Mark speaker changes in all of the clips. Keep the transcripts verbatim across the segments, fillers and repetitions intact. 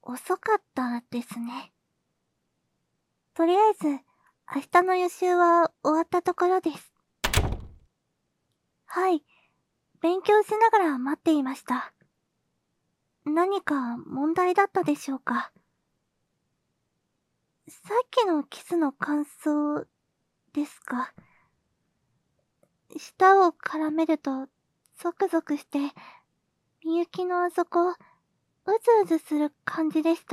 Speaker 1: 遅かったですね。とりあえず、明日の予習は終わったところです。はい。勉強しながら待っていました。何か問題だったでしょうか。さっきのキスの感想ですか。舌を絡めるとゾクゾクして、みゆきのあそこ、うずうずする感じでした。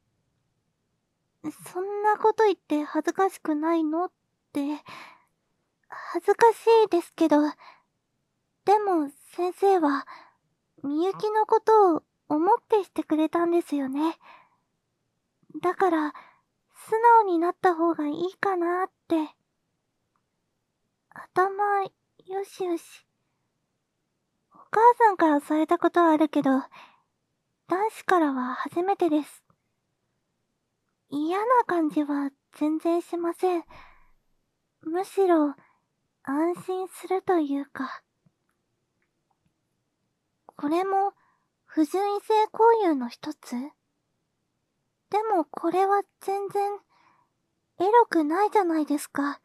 Speaker 1: そんなこと言って恥ずかしくないのって、恥ずかしいですけど、でも先生は、みゆきのことを思ってしてくれたんですよね。だから、素直になった方がいいかなって。頭、よしよし。お母さんからされたことはあるけど、男子からは初めてです。嫌な感じは全然しません。むしろ、安心するというか。これも、不純異性交友の一つ？でもこれは全然、エロくないじゃないですか。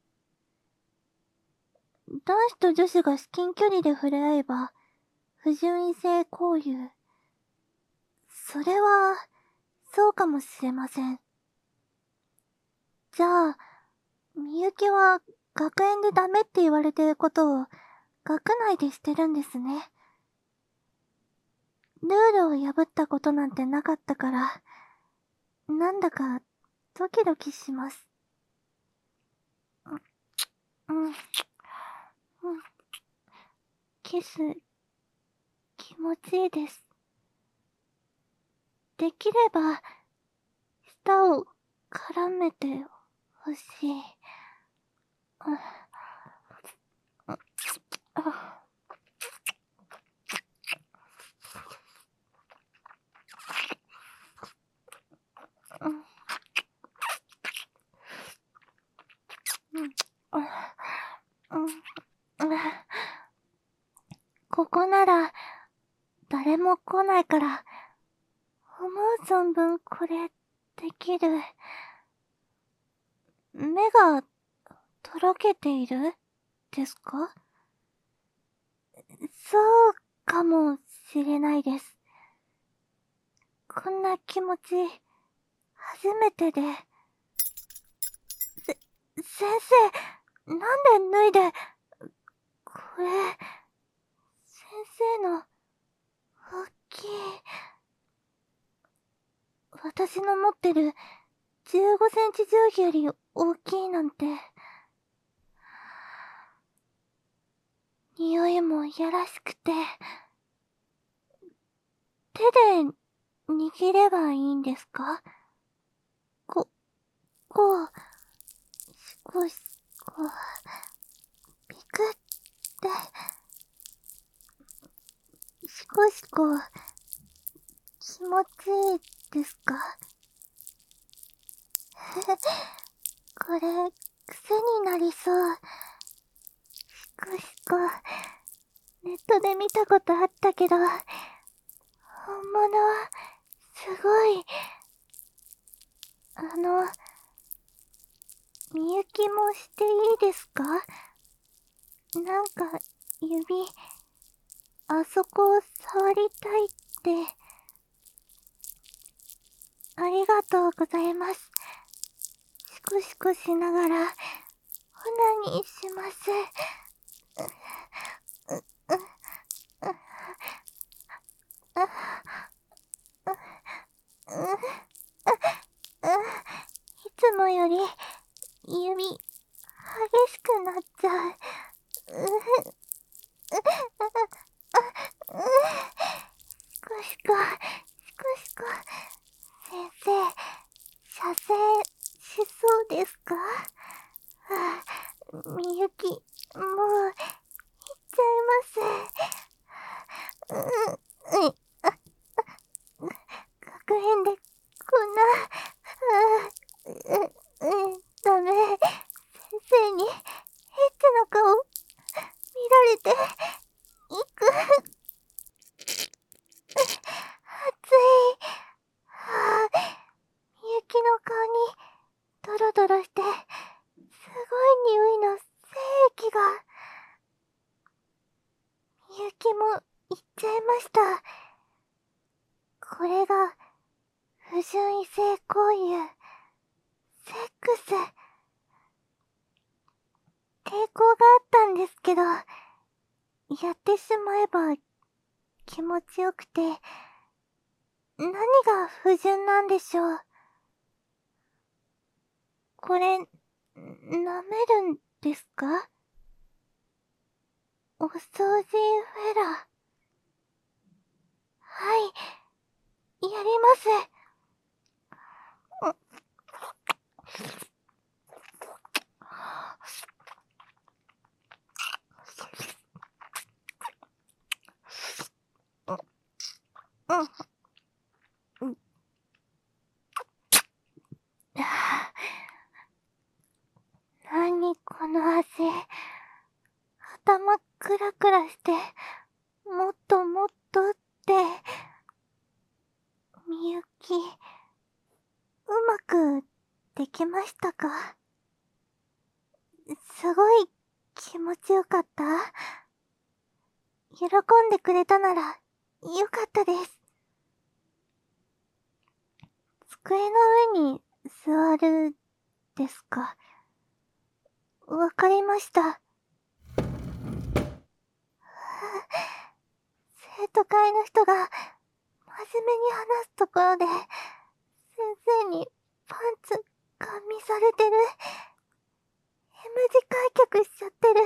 Speaker 1: 男子と女子が至近距離で触れ合えば、不純異性交友。それは、そうかもしれません。じゃあ、みゆきは学園でダメって言われてることを学内でしてるんですね。ルールを破ったことなんてなかったから、なんだかドキドキします。うん、うん、キス、気持ちいいです。できれば、舌を絡めてほしい。うん、あ、うん、うん、うん、うん。ここなら、誰も来ないから、思う存分これ、できる。目が、とろけているですか？そうかもしれないです。こんな気持ち、初めてで。せ、先生、なんで脱いで、これ、先生の、大きい。私の持ってるじゅうごセンチ定規より大きいなんて。匂いもやらしくて。手で握ればいいんですか？こ、こう、しこしこ、ピクって、しこしこ、気持ちいいですか？これ、癖になりそう。しこしこ、ネットで見たことあったけど、本物は、すごい。あの、みゆきもしていいですか？なんか、指、あそこを触りたいって。ありがとうございます。シコシコしながら、オナニーします。いつもより、指、激しくなっちゃう。シコシコ、シコシコ。先生、射精しそうですか？はあ、みゆき、もう、行っちゃいます。う、う、学園で、こんな、あ、う、う、ダメ。先生に、エッチな顔、見られて、いく。暑い、 言っちゃいました。これが、不純異性交友、セックス。抵抗があったんですけど、やってしまえば気持ちよくて、何が不純なんでしょう。これ、舐めるんですか？お掃除フェラ。はい、やります。うん。何この汗。頭クラクラして、もっともっとって。みゆき、うまくできましたか？すごい気持ちよかった？喜んでくれたなら、よかったです。机の上に座る、ですか。わかりました。生徒会の人が、真面目に話すところで、先生にパンツ、ガン見されてる。M 字開脚しちゃってる。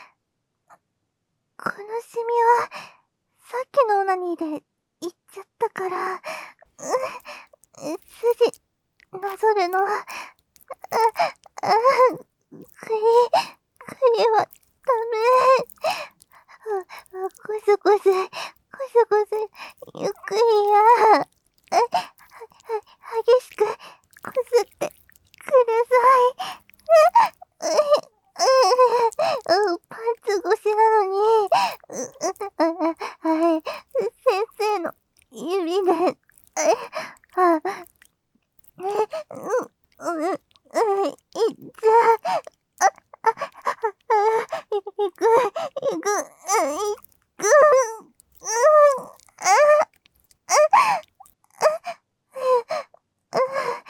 Speaker 1: このシミは、さっきのオナニーで、言っちゃったから、う、筋、なぞるのは、あ、あ、クリ、クリは、ダメ。あ、ゴスゴス、ゴスゴス、ゆっくりや。は、は、激しく、こすって、ください。う、う、う、パンツ越しなのに、う、う、はい、先生の指で、あ、ね、う、う、う、いっちゃ、あ、あ、あ、いく、いく、いく、うん、あ、あ、あ、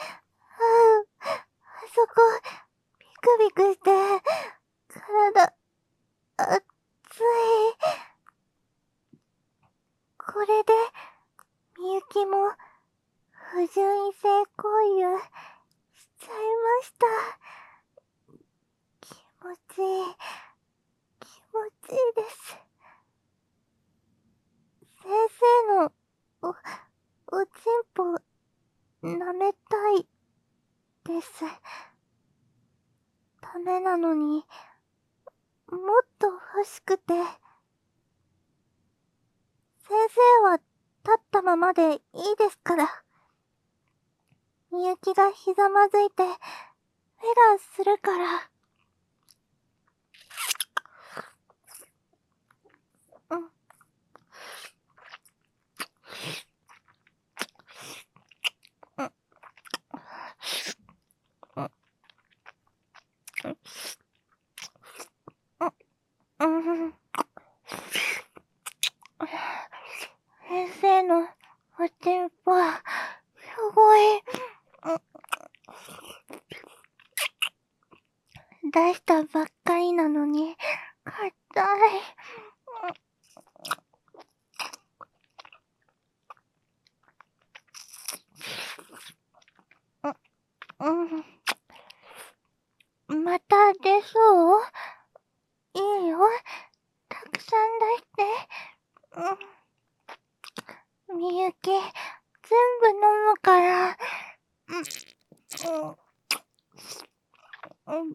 Speaker 1: あそこ、ビクビクして、体、熱い。これで、みゆきも、不純異性交友、しちゃいました。気持ちいい、気持ちいいです。先生の、お、おちんぽ、舐めたい、です。ダメなのに、もっと欲しくて。先生は、立ったままでいいですから。みゆきがひざまずいて、フェラするから。うん。うん。うん。うん。先生のおちんぽ、すごい。出したばっかりなのに、硬い。うん。また出そう？いいよ。たくさん出して。うん。みゆき、全部飲むから。うん。うん。うん。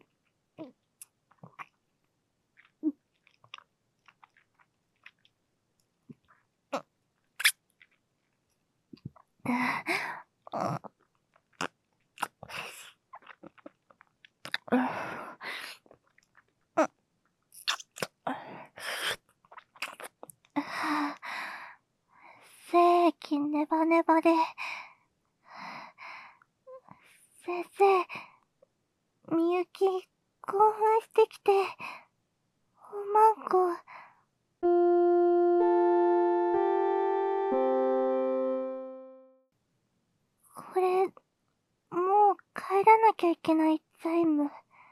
Speaker 1: 精液ネバネバで。先生、みゆき、興奮してきて、おまんこ。 帰らなきゃいけないチャイム。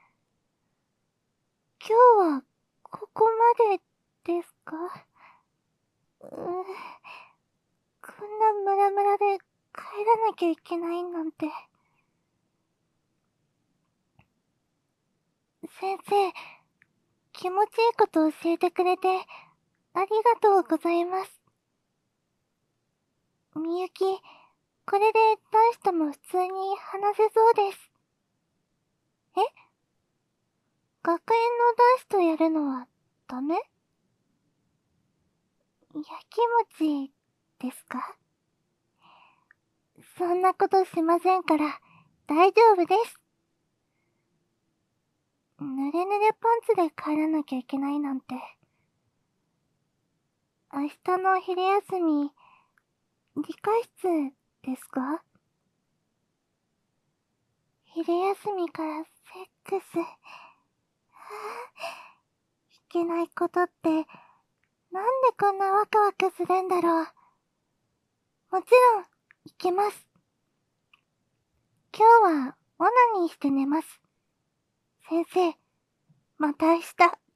Speaker 1: 今日はここまでですか？うー、こんなムラムラで帰らなきゃいけないなんて。先生、気持ちいいこと教えてくれてありがとうございます。みゆき、これで男子とも普通に話せそうです。え？学園の男子とやるのはダメ？やきもちですか？そんなことしませんから大丈夫です。ぬれぬれパンツで帰らなきゃいけないなんて。明日の昼休み、理科室ですか？昼休みからセックス。はぁ、いけないことって、なんでこんなワクワクするんだろう。もちろん、いけます。今日はオナニーして寝ます。先生、また明日。